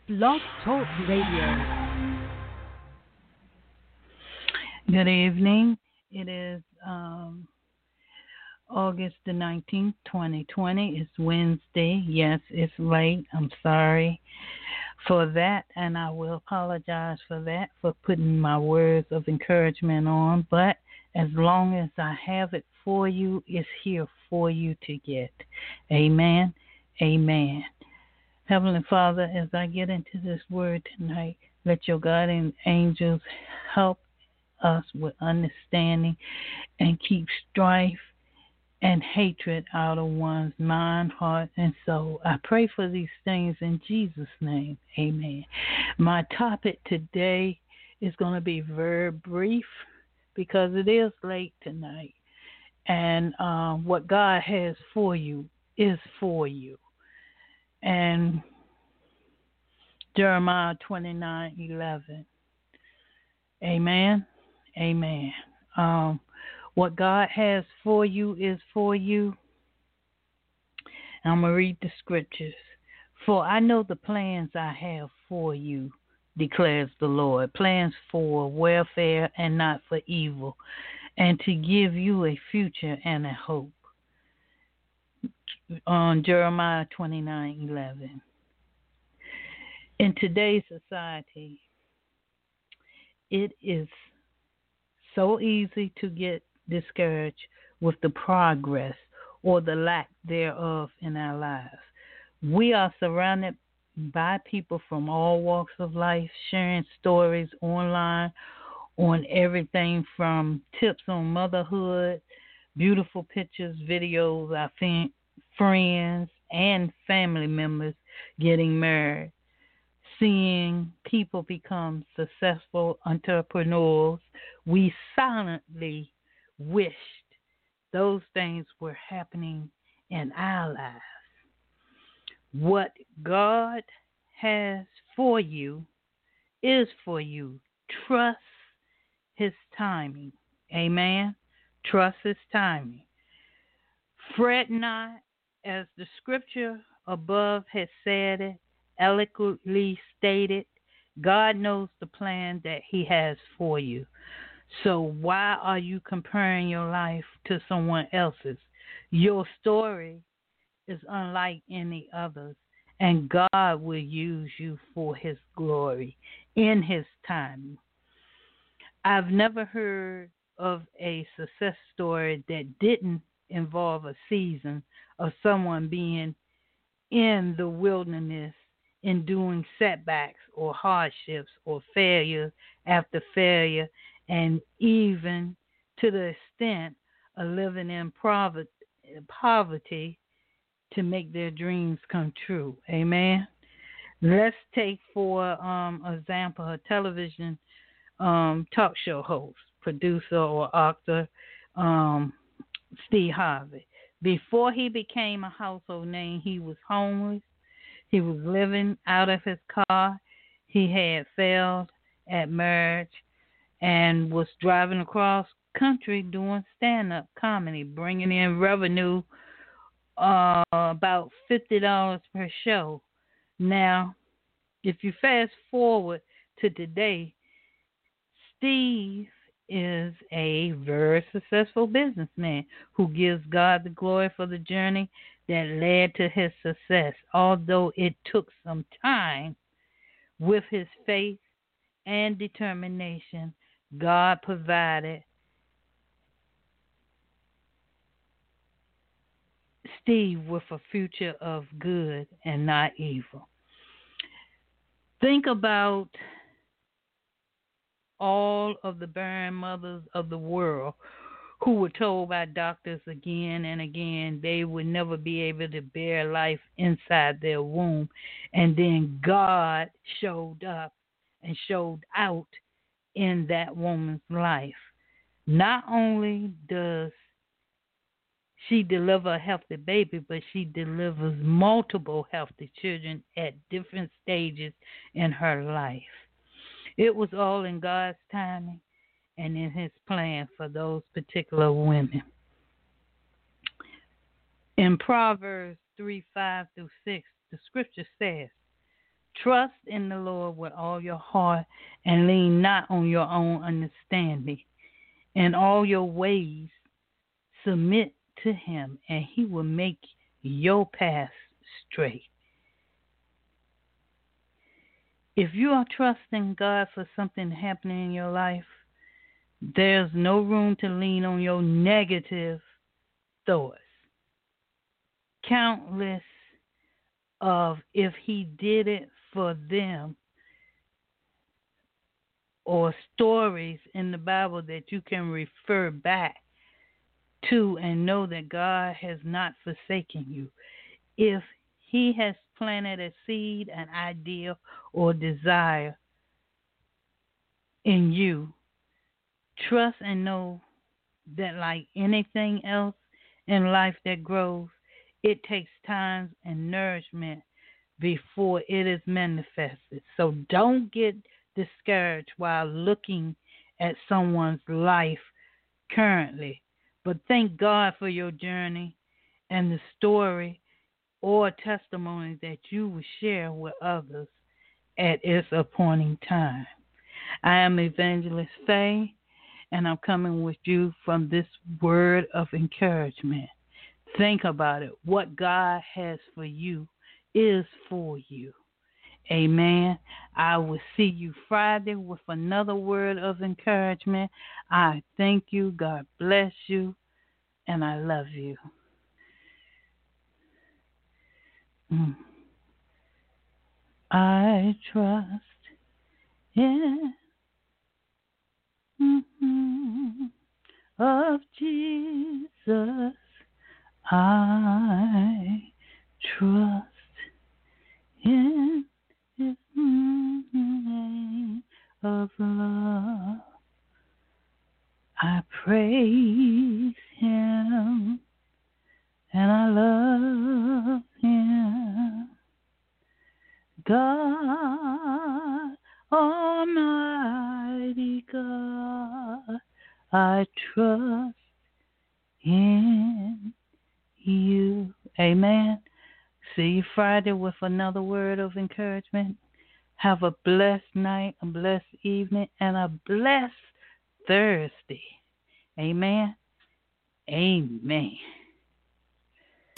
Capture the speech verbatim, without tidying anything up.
Blog Talk Radio. Good evening. It is um, August the nineteenth, twenty twenty. It's Wednesday. Yes, it's late. I'm sorry for that, and I will apologize for that, for putting my words of encouragement on. But as long as I have it for you, it's here for you to get. Amen. Amen. Heavenly Father, as I get into this word tonight, let your guardian angels help us with understanding and keep strife and hatred out of one's mind, heart, and soul. I pray for these things in Jesus' name. Amen. My topic today is going to be very brief because it is late tonight. And um, what God has for you is for you. And Jeremiah twenty-nine eleven. Amen. Amen. Um, what God has for you is for you. I'm going to read the scriptures. For I know the plans I have for you, declares the Lord. Plans for welfare and not for evil, and to give you a future and a hope. On Jeremiah twenty-nine eleven. In today's society, it is so easy to get discouraged with the progress or the lack thereof in our lives. We are surrounded by people from all walks of life sharing stories online on everything from tips on motherhood, beautiful pictures, videos, our friends and family members getting married, seeing people become successful entrepreneurs. We silently wished those things were happening in our lives. What God has for you is for you. Trust His timing. Amen. Trust His timing. Fret not, as the scripture above has said it, eloquently stated. God knows the plan that He has for you. So why are you comparing your life to someone else's? Your story is unlike any others, and God will use you for His glory in His time. I've never heard of a success story that didn't involve a season of someone being in the wilderness, enduring setbacks or hardships or failure after failure, and even to the extent of living in poverty to make their dreams come true. Amen. Let's take for um example a television um talk show host, producer, or actor, um, Steve Harvey. Before he became a household name, he was homeless. He was living out of his car. He had failed at marriage and was driving across country doing stand-up comedy, bringing in revenue uh, about fifty dollars per show. Now, if you fast forward to today, Steve is a very successful businessman who gives God the glory for the journey that led to his success. Although it took some time, with his faith and determination, God provided Steve with a future of good and not evil. Think about all of the barren mothers of the world who were told by doctors again and again they would never be able to bear life inside their womb. And then God showed up and showed out in that woman's life. Not only does she deliver a healthy baby, but she delivers multiple healthy children at different stages in her life. It was all in God's timing and in His plan for those particular women. In Proverbs three, five through six, the scripture says, Trust in the Lord with all your heart and lean not on your own understanding. In all your ways, submit to Him, and He will make your path straight. If you are trusting God for something happening in your life, there's no room to lean on your negative thoughts. Countless of if He did it for them, or stories in the Bible that you can refer back to and know that God has not forsaken you. If He has planted a seed, an idea, or desire in you, trust and know that like anything else in life that grows, it takes time and nourishment before it is manifested. So don't get discouraged while looking at someone's life currently, but thank God for your journey and the story or testimony that you will share with others at its appointing time. I am Evangelist Faye, and I'm coming with you from this word of encouragement. Think about it. What God has for you is for you. Amen. I will see you Friday with another word of encouragement. I thank you. God bless you. And I love you. Mm. I trust in mm-hmm, of Jesus. I trust in His name of love. I praise Him and I love Him. God, Almighty God, I trust in you. Amen. See you Friday with another word of encouragement. Have a blessed night, a blessed evening, and a blessed Thursday. Amen. Amen.